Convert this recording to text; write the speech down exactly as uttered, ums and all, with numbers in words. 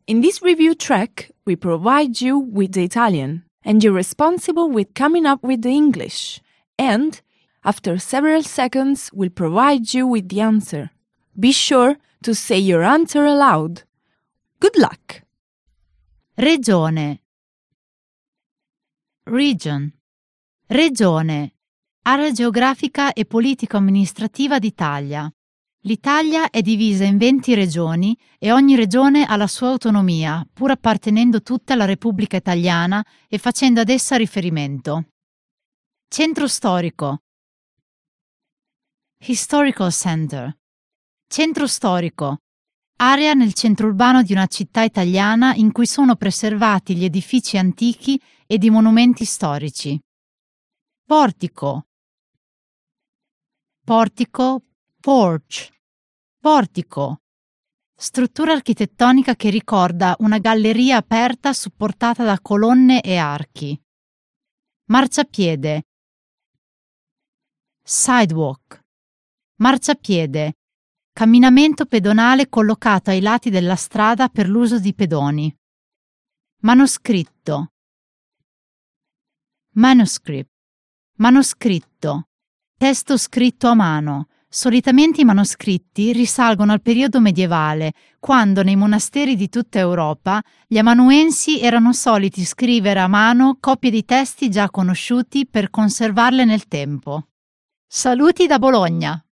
In this review track, we provide you with the Italian, and you're responsible with coming up with the English. And, after several seconds, we'll provide you with the answer. Be sure to say your answer aloud. Good luck! Regione. Region. Regione. Area geografica e politico-amministrativa d'Italia. L'Italia è divisa in venti regioni e ogni regione ha la sua autonomia, pur appartenendo tutte alla Repubblica Italiana e facendo ad essa riferimento. Centro storico. Historical Center. Centro storico. Area nel centro urbano di una città italiana in cui sono preservati gli edifici antichi ed i monumenti storici. Portico. Portico. Porch. Portico. Struttura architettonica che ricorda una galleria aperta supportata da colonne e archi. Marciapiede. Sidewalk. Marciapiede. Camminamento pedonale collocato ai lati della strada per l'uso di pedoni. Manoscritto. Manuscript. Manoscritto. Testo scritto a mano. Solitamente i manoscritti risalgono al periodo medievale, quando nei monasteri di tutta Europa gli amanuensi erano soliti scrivere a mano copie di testi già conosciuti per conservarle nel tempo. Saluti da Bologna!